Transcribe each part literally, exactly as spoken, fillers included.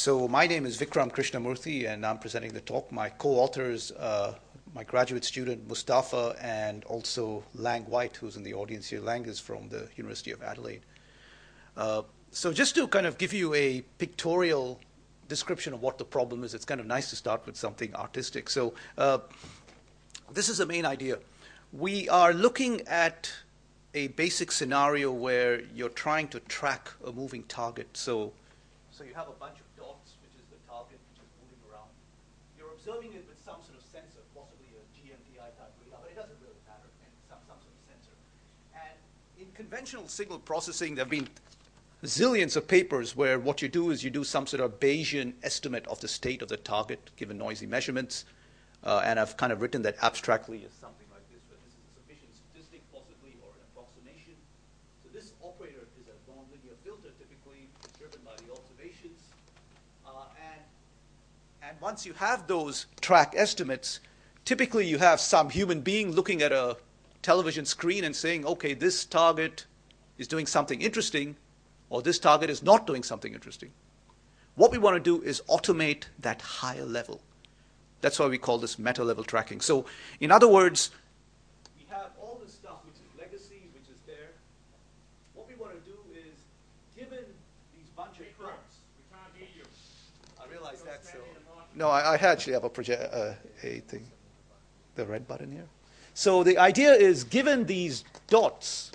So my name is Vikram Krishnamurthy, and I'm presenting the talk. My co-authors, uh, my graduate student Mustafa, and also Lang White, who's in the audience here. Lang is from the University of Adelaide. Uh, so just to kind of give you a pictorial description of what the problem is, it's kind of nice to start with something artistic. So uh, this is the main idea. We are looking at a basic scenario where you're trying to track a moving target. So, so you have a bunch of dots, which is the target, which is moving around. You're observing it with some sort of sensor, possibly a G M T I type radar, but it doesn't really matter, and some, some sort of sensor. And in conventional signal processing, there have been zillions of papers where what you do is you do some sort of Bayesian estimate of the state of the target, given noisy measurements. Uh, and I've kind of written that abstractly as something like this, where this is a sufficient statistic, possibly, or an approximation. So this operator is a nonlinear filter, typically driven by the observations. Uh, and, and once you have those track estimates, typically you have some human being looking at a television screen and saying, okay, this target is doing something interesting, or this target is not doing something interesting. What we want to do is automate that higher level. That's why we call this meta-level tracking. So in other words, we have all this stuff which is legacy, which is there. What we want to do is, given these bunch of dots, we can't hear you. I realize that. So no, I, I actually have a project, uh, a thing, the red button here. So the idea is, given these dots,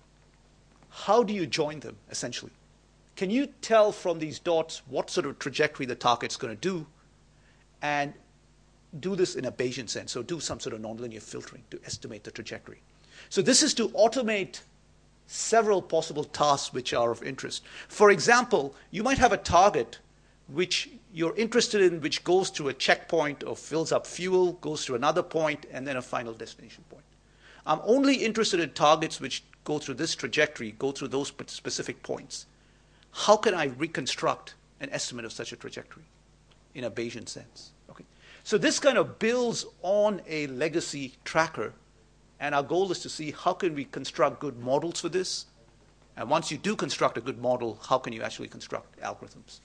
how do you join them, essentially? Can you tell from these dots what sort of trajectory the target's going to do, and do this in a Bayesian sense, so do some sort of nonlinear filtering to estimate the trajectory. So this is to automate several possible tasks which are of interest. For example, you might have a target which you're interested in, which goes through a checkpoint or fills up fuel, goes to another point, and then a final destination point. I'm only interested in targets which go through this trajectory, go through those specific points. How can I reconstruct an estimate of such a trajectory in a Bayesian sense? Okay. So this kind of builds on a legacy tracker, and our goal is to see how can we construct good models for this, and once you do construct a good model, how can you actually construct algorithms?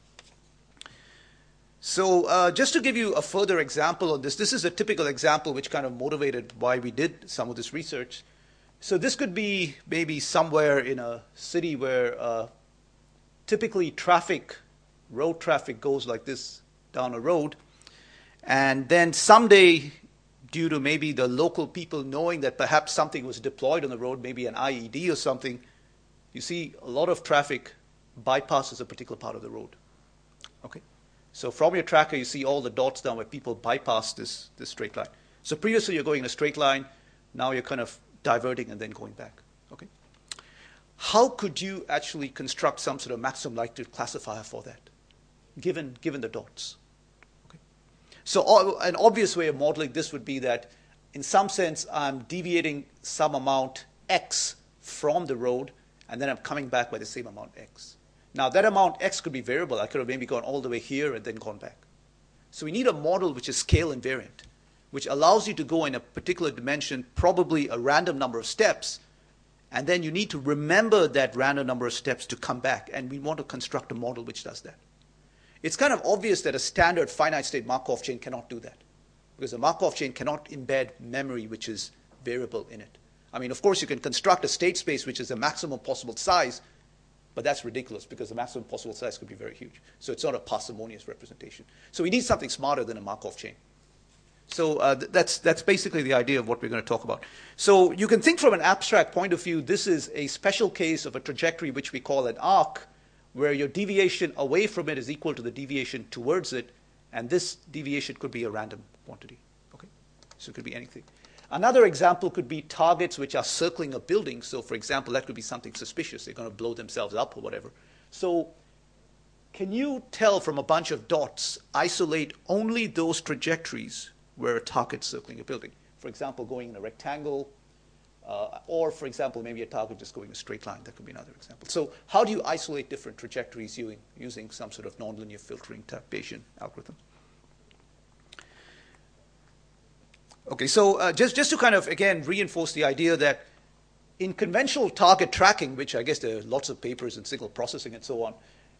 So uh, just to give you a further example of this, this is a typical example which kind of motivated why we did some of this research. So this could be maybe somewhere in a city where uh, typically traffic, road traffic goes like this down a road. And then someday, due to maybe the local people knowing that perhaps something was deployed on the road, maybe an I E D or something, you see a lot of traffic bypasses a particular part of the road. Okay? So from your tracker, you see all the dots down where people bypass this, this straight line. So previously you're going in a straight line, now you're kind of diverting and then going back. Okay? How could you actually construct some sort of maximum likelihood classifier for that, given, given the dots? So an obvious way of modeling this would be that, in some sense, I'm deviating some amount x from the road, and then I'm coming back by the same amount x. Now, that amount x could be variable. I could have maybe gone all the way here and then gone back. So we need a model which is scale invariant, which allows you to go in a particular dimension, probably a random number of steps, and then you need to remember that random number of steps to come back, and we want to construct a model which does that. It's kind of obvious that a standard finite state Markov chain cannot do that, because a Markov chain cannot embed memory which is variable in it. I mean, of course, you can construct a state space which is the maximum possible size, but that's ridiculous because the maximum possible size could be very huge. So it's not a parsimonious representation. So we need something smarter than a Markov chain. So uh, th that's, that's basically the idea of what we're going to talk about. So you can think from an abstract point of view, this is a special case of a trajectory which we call an arc, where your deviation away from it is equal to the deviation towards it, and this deviation could be a random quantity. Okay? So it could be anything. Another example could be targets which are circling a building. So for example, that could be something suspicious. They're going to blow themselves up or whatever. So can you tell from a bunch of dots, isolate only those trajectories where a target's circling a building? For example, going in a rectangle, Uh, or, for example, maybe a target just going a straight line. That could be another example. So how do you isolate different trajectories using, using some sort of nonlinear filtering type Bayesian algorithm? Okay, so uh, just, just to kind of, again, reinforce the idea that in conventional target tracking, which I guess there are lots of papers in signal processing and so on,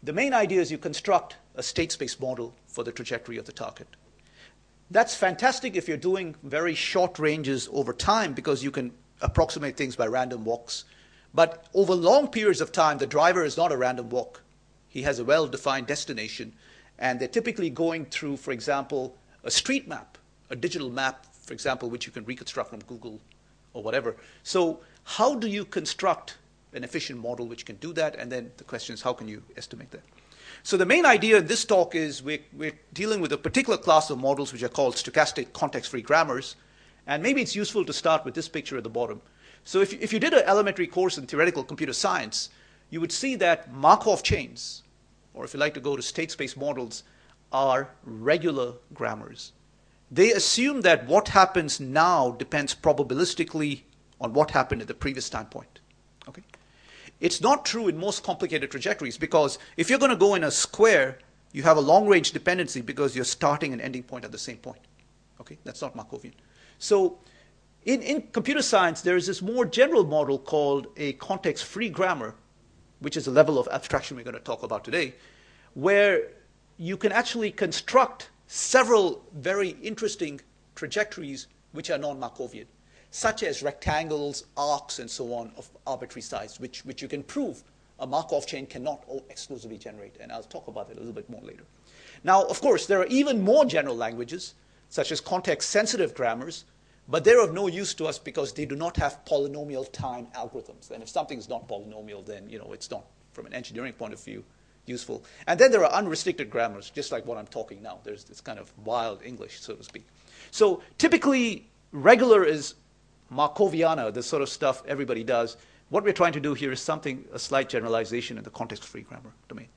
The main idea is you construct a state space model for the trajectory of the target. That's fantastic if you're doing very short ranges over time because you can approximate things by random walks. But over long periods of time, the driver is not a random walk. He has a well-defined destination, and they're typically going through, for example, a street map, a digital map, for example, which you can reconstruct from Google or whatever. So how do you construct an efficient model which can do that? And then the question is, how can you estimate that? So the main idea in this talk is we're, we're dealing with a particular class of models which are called stochastic context-free grammars. And maybe it's useful to start with this picture at the bottom. So if, if you did an elementary course in theoretical computer science, you would see that Markov chains, or if you like to go to state space models, are regular grammars. They assume that what happens now depends probabilistically on what happened at the previous time point. Okay? It's not true in most complicated trajectories because if you're going to go in a square, you have a long-range dependency because you're starting and ending point at the same point. Okay? That's not Markovian. So in, in computer science, there is this more general model called a context-free grammar, which is a level of abstraction we're going to talk about today, where you can actually construct several very interesting trajectories which are non-Markovian, such as rectangles, arcs, and so on of arbitrary size, which, which you can prove a Markov chain cannot exclusively generate. And I'll talk about it a little bit more later. Now, of course, there are even more general languages, such as context-sensitive grammars, but they're of no use to us because they do not have polynomial time algorithms. And if something is not polynomial, then you know it's not, from an engineering point of view, useful. And then there are unrestricted grammars, just like what I'm talking now. There's this kind of wild English, so to speak. So typically, regular is Markoviana, the sort of stuff everybody does. What we're trying to do here is something, a slight generalization in the context-free grammar domain.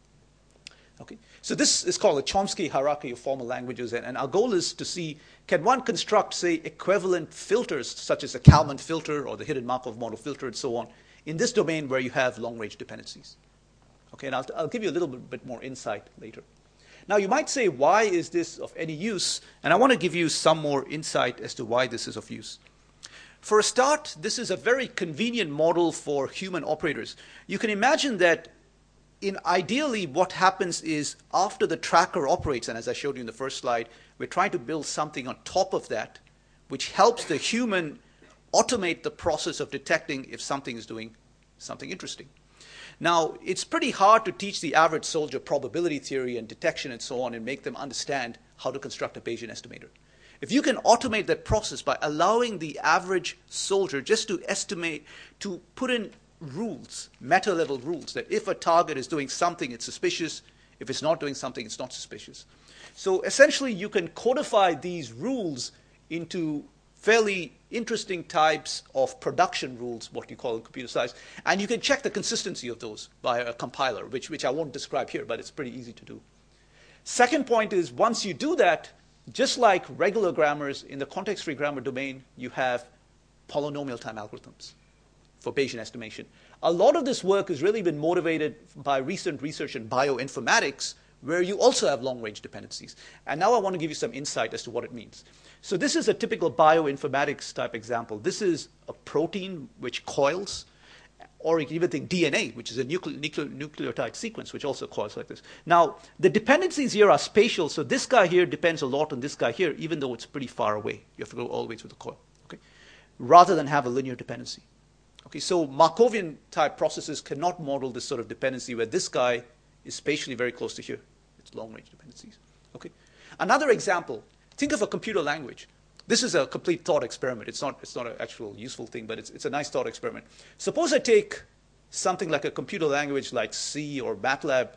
Okay, so this is called a Chomsky hierarchy of formal languages, and, and our goal is to see, can one construct, say, equivalent filters, such as a Kalman filter or the hidden Markov model filter and so on, in this domain where you have long-range dependencies. Okay, and I'll, I'll give you a little bit, bit more insight later. Now, you might say, why is this of any use? And I want to give you some more insight as to why this is of use. For a start, this is a very convenient model for human operators. You can imagine that in ideally what happens is after the tracker operates, and as I showed you in the first slide, we're trying to build something on top of that which helps the human automate the process of detecting if something is doing something interesting. Now, it's pretty hard to teach the average soldier probability theory and detection and so on and make them understand how to construct a Bayesian estimator. If you can automate that process by allowing the average soldier just to estimate, to put in rules, meta-level rules, that if a target is doing something, it's suspicious. If it's not doing something, it's not suspicious. So essentially, you can codify these rules into fairly interesting types of production rules, what you call in computer science, and you can check the consistency of those by a compiler, which, which I won't describe here, but it's pretty easy to do. Second point is, once you do that, just like regular grammars, in the context-free grammar domain, you have polynomial time algorithms for Bayesian estimation. A lot of this work has really been motivated by recent research in bioinformatics, where you also have long-range dependencies. And now I want to give you some insight as to what it means. So this is a typical bioinformatics type example. This is a protein which coils, or you can even think D N A, which is a nucle nucle nucleotide sequence, which also coils like this. Now, the dependencies here are spatial, so this guy here depends a lot on this guy here, even though it's pretty far away. You have to go all the way through the coil, okay? Rather than have a linear dependency. Okay, so Markovian type processes cannot model this sort of dependency where this guy is spatially very close to here. It's long-range dependencies. Okay. Another example, think of a computer language. This is a complete thought experiment. It's not, it's not an actual useful thing, but it's, it's a nice thought experiment. Suppose I take something like a computer language like C or MATLAB,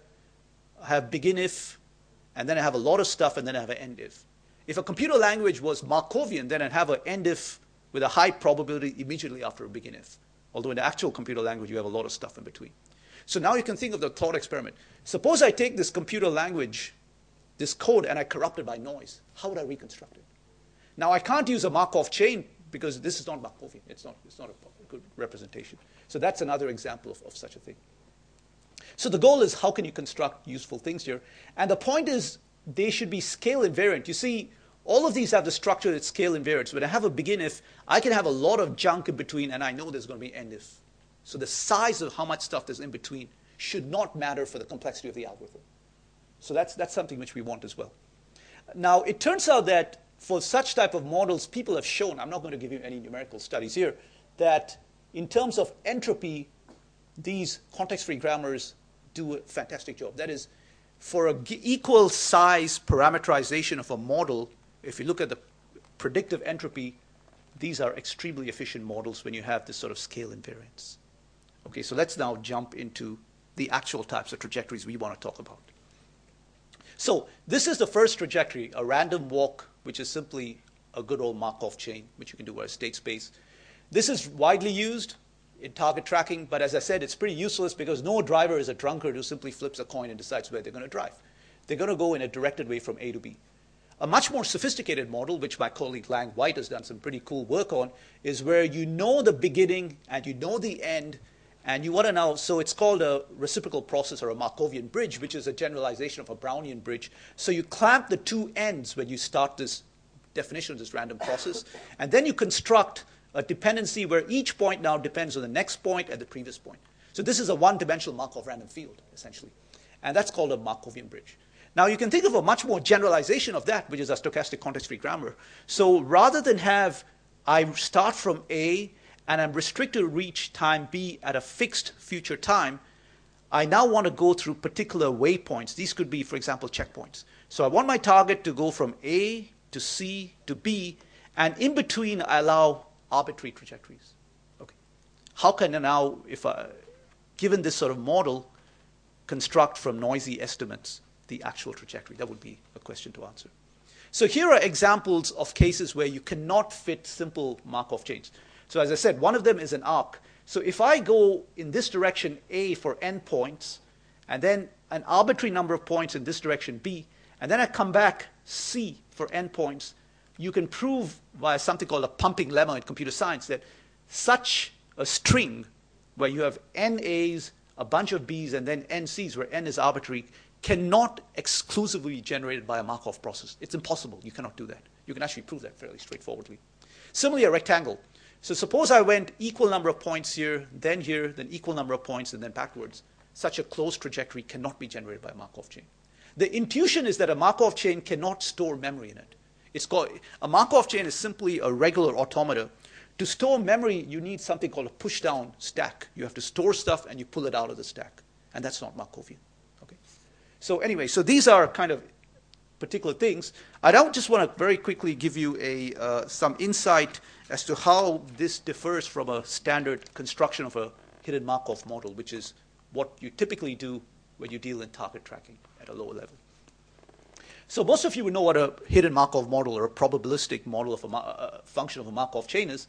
I have begin if, and then I have a lot of stuff, and then I have an end if. If a computer language was Markovian, then I'd have an end if with a high probability immediately after a begin if. Although in the actual computer language, you have a lot of stuff in between. So now you can think of the thought experiment. Suppose I take this computer language, this code, and I corrupt it by noise. How would I reconstruct it? Now, I can't use a Markov chain because this is not Markovian. It's not, it's not a good representation. So that's another example of, of such a thing. So the goal is, how can you construct useful things here? And the point is, they should be scale invariant. You see, all of these have the structure that's scale invariant. So when I have a begin if, I can have a lot of junk in between, and I know there's going to be end if. So the size of how much stuff there's in between should not matter for the complexity of the algorithm. So that's, that's something which we want as well. Now, it turns out that for such type of models, people have shown, I'm not going to give you any numerical studies here, that in terms of entropy, these context-free grammars do a fantastic job. That is, for an equal size parameterization of a model, if you look at the predictive entropy, these are extremely efficient models when you have this sort of scale invariance. Okay, so let's now jump into the actual types of trajectories we want to talk about. So this is the first trajectory, a random walk, which is simply a good old Markov chain, which you can do with a state space. This is widely used in target tracking, but as I said, it's pretty useless because no driver is a drunkard who simply flips a coin and decides where they're going to drive. They're going to go in a directed way from A to B. A much more sophisticated model, which my colleague Lang White has done some pretty cool work on, is where you know the beginning and you know the end, and you want to know, so it's called a reciprocal process or a Markovian bridge, which is a generalization of a Brownian bridge. So you clamp the two ends when you start this definition of this random process, and then you construct a dependency where each point now depends on the next point and the previous point. So this is a one-dimensional Markov random field, essentially. And that's called a Markovian bridge. Now, you can think of a much more generalization of that, which is a stochastic context-free grammar. So rather than have I start from A and I'm restricted to reach time B at a fixed future time, I now want to go through particular waypoints. These could be, for example, checkpoints. So I want my target to go from A to C to B, and in between I allow arbitrary trajectories. Okay. How can I now, if I, given this sort of model, construct from noisy estimates the actual trajectory? That would be a question to answer. So here are examples of cases where you cannot fit simple Markov chains. So as I said, one of them is an arc. So if I go in this direction A for n points, and then an arbitrary number of points in this direction B, and then I come back C for n points, you can prove via something called a pumping lemma in computer science that such a string where you have n A's, a bunch of B's, and then n C's, where n is arbitrary, cannot exclusively be generated by a Markov process. It's impossible. You cannot do that. You can actually prove that fairly straightforwardly. Similarly, a rectangle. So suppose I went equal number of points here, then here, then equal number of points, and then backwards. Such a closed trajectory cannot be generated by a Markov chain. The intuition is that a Markov chain cannot store memory in it. It's called, a Markov chain is simply a regular automata. To store memory, you need something called a push-down stack. You have to store stuff and you pull it out of the stack. And that's not Markovian. Okay? So anyway, so these are kind of particular things. I now just want to very quickly give you a, uh, some insight as to how this differs from a standard construction of a hidden Markov model, which is what you typically do when you deal in target tracking at a lower level. So most of you would know what a hidden Markov model or a probabilistic model of a uh, function of a Markov chain is.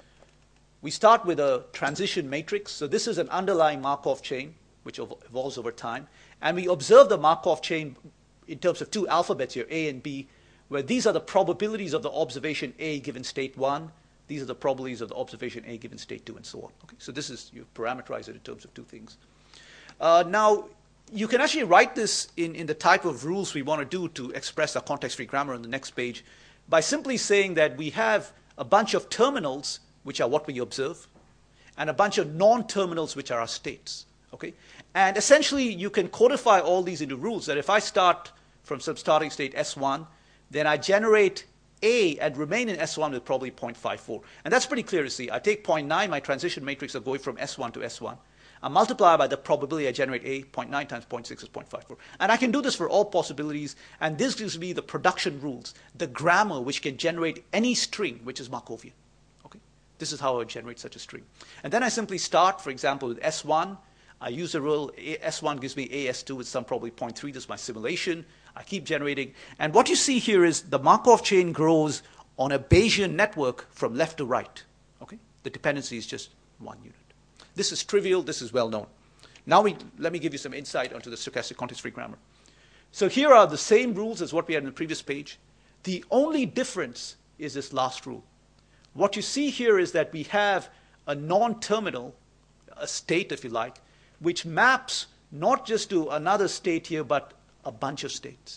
We start with a transition matrix. So this is an underlying Markov chain, which evolves over time. And we observe the Markov chain in terms of two alphabets here, A and B, where these are the probabilities of the observation A given state one. These are the probabilities of the observation A given state two, and so on. Okay, so this is, you parameterize it in terms of two things. Uh, now, you can actually write this in, in the type of rules we want to do to express our context-free grammar on the next page by simply saying that we have a bunch of terminals, which are what we observe, and a bunch of non-terminals, which are our states. Okay? And essentially, you can codify all these into rules that if I start from some starting state S one, then I generate A and remain in S one with probably zero point five four. And that's pretty clear to see. I take zero point nine, my transition matrix of going from S one to S one. I multiply by the probability I generate A, zero point nine times zero point six is zero point five four. And I can do this for all possibilities, and this gives me the production rules, the grammar which can generate any string which is Markovian. Okay? This is how I generate such a string. And then I simply start, for example, with S one. I use the rule S one gives me A S two with some probably zero point three. This is my simulation. I keep generating. And what you see here is the Markov chain grows on a Bayesian network from left to right. Okay? The dependency is just one unit. This is trivial. This is well known. Now we, let me give you some insight onto the stochastic context-free grammar. So here are the same rules as what we had in the previous page. The only difference is this last rule. What you see here is that we have a non-terminal, a state if you like, which maps not just to another state here, but a bunch of states.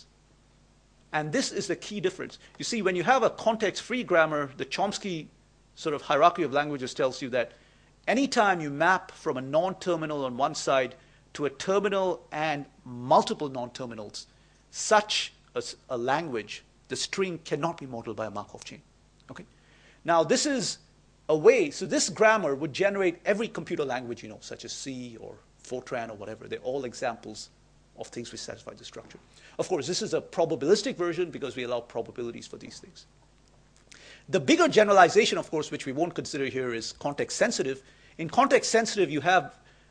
And this is the key difference. You see, when you have a context-free grammar, the Chomsky sort of hierarchy of languages tells you that anytime you map from a non-terminal on one side to a terminal and multiple non-terminals, such as a language, the string cannot be modeled by a Markov chain. Okay? Now, this is a way, so this grammar would generate every computer language you know, such as C or Fortran or whatever. They're all examples of things which satisfy the structure. Of course, this is a probabilistic version because we allow probabilities for these things. The bigger generalization, of course, which we won't consider here, is context sensitive. In context sensitive, you have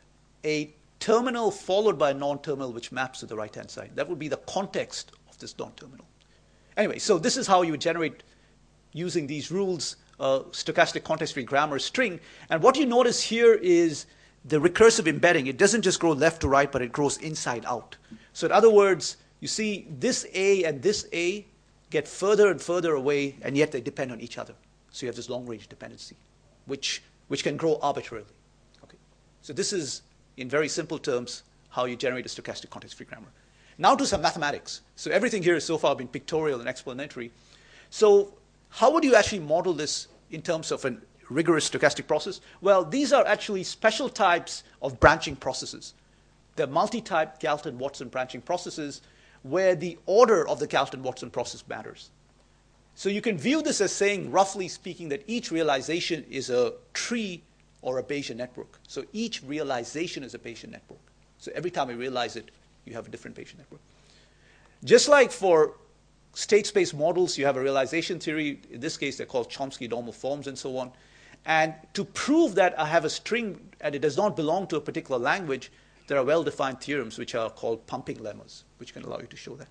a terminal followed by a non-terminal which maps to the right-hand side. That would be the context of this non-terminal. Anyway, so this is how you generate, using these rules, uh, stochastic context-free grammar string. And what you notice here is the recursive embedding. It doesn't just grow left to right, but it grows inside out. So in other words, you see this A and this A get further and further away, and yet they depend on each other. So you have this long-range dependency, which, which can grow arbitrarily. Okay? So this is, in very simple terms, how you generate a stochastic context-free grammar. Now to some mathematics. So everything here has so far been pictorial and explanatory. So how would you actually model this in terms of a rigorous stochastic process? Well, these are actually special types of branching processes. They're multi-type Galton-Watson branching processes where the order of the Galton-Watson process matters. So you can view this as saying, roughly speaking, that each realization is a tree or a Bayesian network. So each realization is a Bayesian network. So every time you realize it, you have a different Bayesian network. Just like for state space models, you have a realization theory. In this case, they're called Chomsky normal forms and so on. And to prove that I have a string and it does not belong to a particular language, there are well-defined theorems which are called pumping lemmas, which can allow you to show that.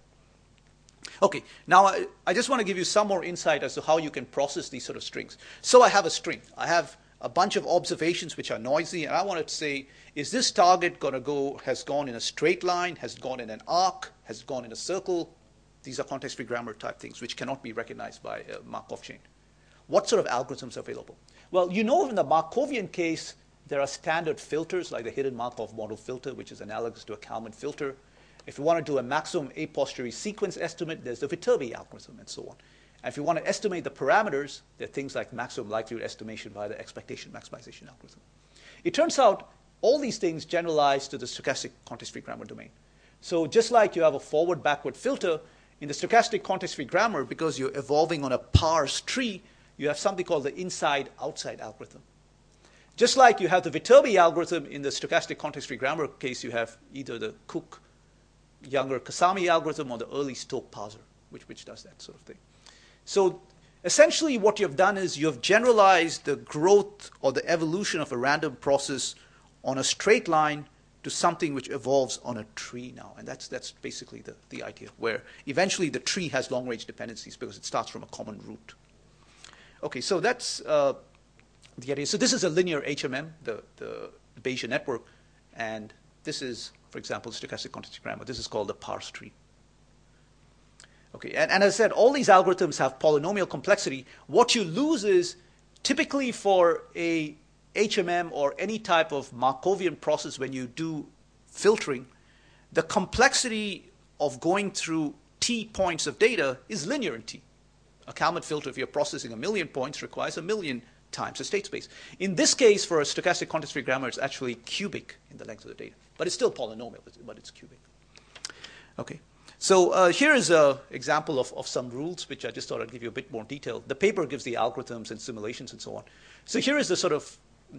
Okay, now I, I just want to give you some more insight as to how you can process these sort of strings. So I have a string. I have a bunch of observations which are noisy, and I want to say, is this target going to go, has gone in a straight line, has gone in an arc, has gone in a circle? These are context-free grammar type things which cannot be recognized by a Markov chain. What sort of algorithms are available? Well, you know in the Markovian case, there are standard filters like the hidden Markov model filter, which is analogous to a Kalman filter. If you want to do a maximum a posteriori sequence estimate, there's the Viterbi algorithm and so on. And if you want to estimate the parameters, there are things like maximum likelihood estimation via the expectation maximization algorithm. It turns out all these things generalize to the stochastic context-free grammar domain. So just like you have a forward-backward filter, in the stochastic context-free grammar, because you're evolving on a parse tree, you have something called the inside-outside algorithm. Just like you have the Viterbi algorithm in the stochastic context-free grammar case, you have either the Cook, Younger, Kasami algorithm or the early Stoke parser, which, which does that sort of thing. So essentially what you've done is you've generalized the growth or the evolution of a random process on a straight line to something which evolves on a tree now. And that's, that's basically the, the idea, where eventually the tree has long-range dependencies because it starts from a common root. Okay, so that's uh, the idea. So this is a linear H M M, the, the Bayesian network, and this is, for example, stochastic context grammar. This is called the parse tree. Okay, and, and as I said, all these algorithms have polynomial complexity. What you lose is, typically for a H M M or any type of Markovian process when you do filtering, the complexity of going through T points of data is linear in T. A Kalman filter, if you're processing a million points, requires a million times the state space. In this case, for a stochastic context-free grammar, it's actually cubic in the length of the data. But it's still polynomial, but it's cubic. Okay. So uh, here is an example of, of some rules, which I just thought I'd give you a bit more detail. The paper gives the algorithms and simulations and so on. So here is the sort of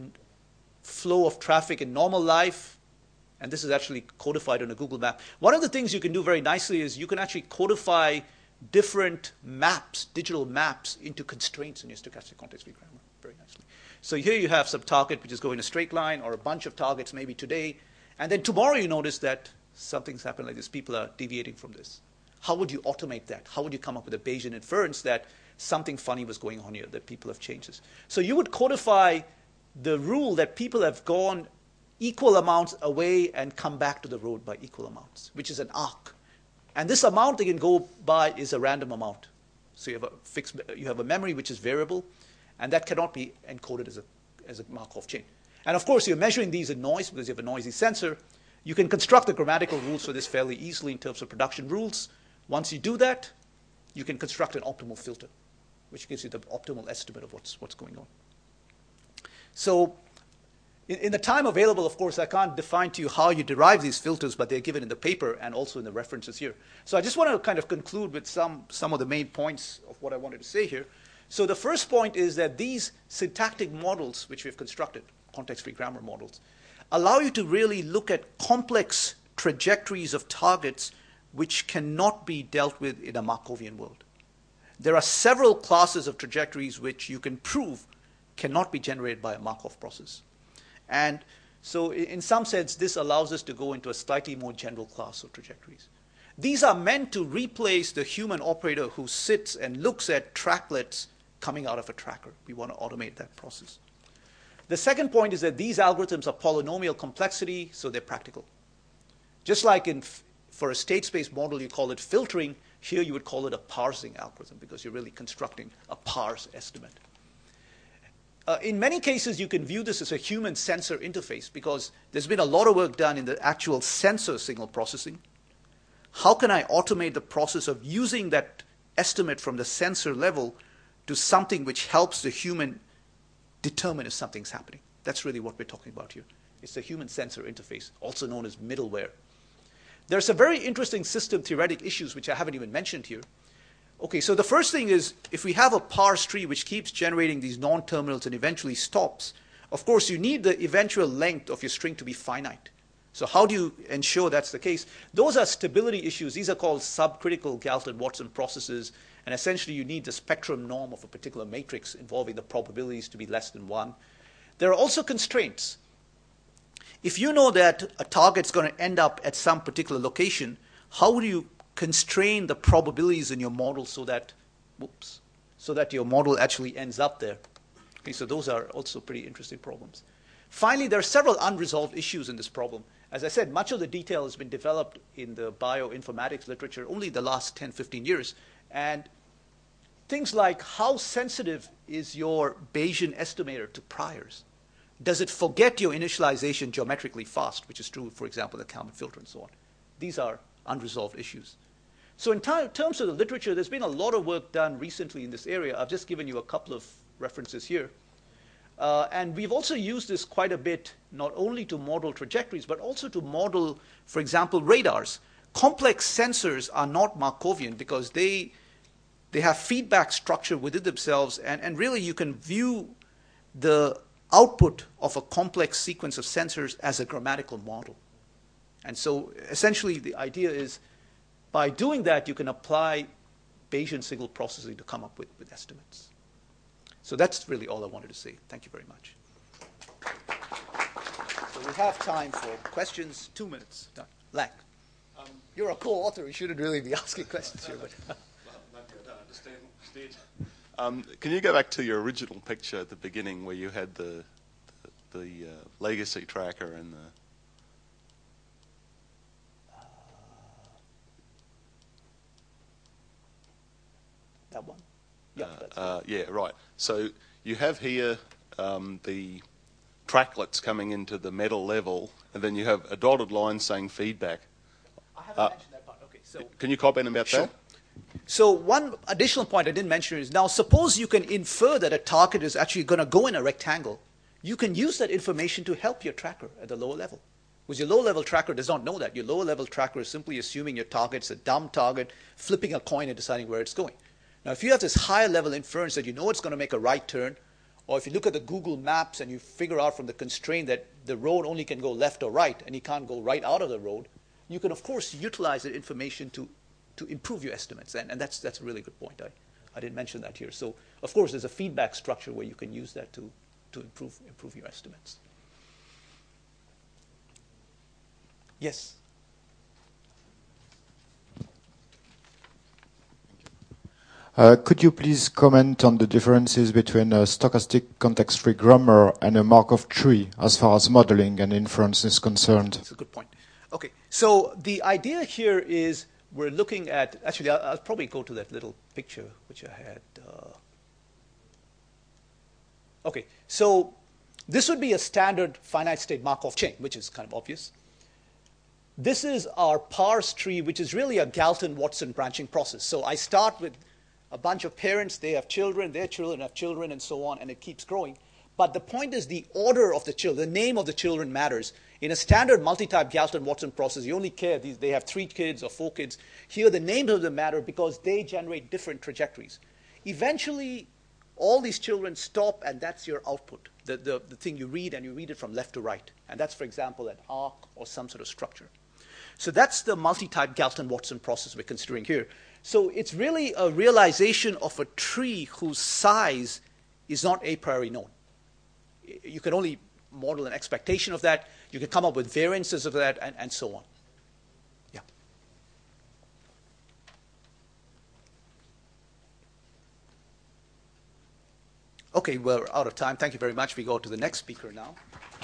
flow of traffic in normal life. And this is actually codified on a Google map. One of the things you can do very nicely is you can actually codify different maps, digital maps, into constraints in your stochastic context-free grammar very nicely. So here you have some target which is going in a straight line, or a bunch of targets maybe today, and then tomorrow you notice that something's happened like this. People are deviating from this. How would you automate that? How would you come up with a Bayesian inference that something funny was going on here, that people have changed this? So you would codify the rule that people have gone equal amounts away and come back to the road by equal amounts, which is an arc. And this amount they can go by is a random amount. So you have a fixed, you have a memory which is variable, and that cannot be encoded as a, as a Markov chain. And of course, you're measuring these in noise because you have a noisy sensor. You can construct the grammatical rules for this fairly easily in terms of production rules. Once you do that, you can construct an optimal filter, which gives you the optimal estimate of what's, what's going on. So In, in the time available, of course, I can't define to you how you derive these filters, but they're given in the paper and also in the references here. So I just want to kind of conclude with some, some of the main points of what I wanted to say here. So the first point is that these syntactic models, which we've constructed, context-free grammar models, allow you to really look at complex trajectories of targets which cannot be dealt with in a Markovian world. There are several classes of trajectories which you can prove cannot be generated by a Markov process. And so in some sense, this allows us to go into a slightly more general class of trajectories. These are meant to replace the human operator who sits and looks at tracklets coming out of a tracker. We want to automate that process. The second point is that these algorithms are polynomial complexity, so they're practical. Just like in, for a state space model, you call it filtering, here you would call it a parsing algorithm because you're really constructing a parse estimate. Uh, in many cases, you can view this as a human-sensor interface because there's been a lot of work done in the actual sensor signal processing. How can I automate the process of using that estimate from the sensor level to something which helps the human determine if something's happening? That's really what we're talking about here. It's the human-sensor interface, also known as middleware. There's some very interesting system theoretic issues which I haven't even mentioned here. Okay, so the first thing is, if we have a parse tree which keeps generating these non-terminals and eventually stops, of course you need the eventual length of your string to be finite. So how do you ensure that's the case? Those are stability issues. These are called subcritical Galton-Watson processes, and essentially you need the spectrum norm of a particular matrix involving the probabilities to be less than one. There are also constraints. If you know that a target's going to end up at some particular location, how would you constrain the probabilities in your model so that, whoops, so that your model actually ends up there? Okay, so those are also pretty interesting problems. Finally, there are several unresolved issues in this problem. As I said, much of the detail has been developed in the bioinformatics literature only the last ten, fifteen years. And things like how sensitive is your Bayesian estimator to priors? Does it forget your initialization geometrically fast, which is true, for example, the Kalman filter and so on? These are unresolved issues. So in terms of the literature, there's been a lot of work done recently in this area. I've just given you a couple of references here. Uh, and we've also used this quite a bit, not only to model trajectories, but also to model, for example, radars. Complex sensors are not Markovian because they, they have feedback structure within themselves, and, and really you can view the output of a complex sequence of sensors as a grammatical model. And so essentially the idea is by doing that, you can apply Bayesian signal processing to come up with, with estimates. So that's really all I wanted to say. Thank you very much. So we have time for questions. Two minutes. Done. Lang. Um, You're a co-author. You shouldn't really be asking questions here. But maybe I don't understand instead. Um, can you go back to your original picture at the beginning where you had the the, the uh, legacy tracker and the... That one? Yeah, that's uh, uh, yeah, right. So you have here um, the tracklets coming into the metal level, and then you have a dotted line saying feedback. I haven't uh, mentioned that part. Okay, so can you comment about sure. that? So one additional point I didn't mention is, now suppose you can infer that a target is actually going to go in a rectangle. You can use that information to help your tracker at the lower level. Because your lower-level tracker does not know that. Your lower-level tracker is simply assuming your target's a dumb target, flipping a coin and deciding where it's going. Now, if you have this higher-level inference that you know it's going to make a right turn, or if you look at the Google Maps and you figure out from the constraint that the road only can go left or right, and you can't go right out of the road, you can, of course, utilize that information to to improve your estimates. And, and that's, that's a really good point. I, I didn't mention that here. So, of course, there's a feedback structure where you can use that to, to improve, improve your estimates. Yes? Uh, could you please comment on the differences between a stochastic context-free grammar and a Markov tree as far as modeling and inference is concerned? That's a good point. Okay, so the idea here is we're looking at, actually, I'll, I'll probably go to that little picture which I had. Uh, okay, so this would be a standard finite state Markov chain, which is kind of obvious. This is our parse tree, which is really a Galton-Watson branching process. So I start with a bunch of parents, they have children, their children have children, and so on, and it keeps growing. But the point is the order of the children, the name of the children matters. In a standard multi-type Galton-Watson process, you only care, these, they have three kids or four kids. Here, the names of them matter because they generate different trajectories. Eventually, all these children stop, and that's your output, the, the, the thing you read, and you read it from left to right. And that's, for example, an arc or some sort of structure. So that's the multi-type Galton-Watson process we're considering here. So it's really a realization of a tree whose size is not a priori known. You can only model an expectation of that. You can come up with variances of that, and, and so on. Yeah. Okay, we're out of time. Thank you very much. We go to the next speaker now.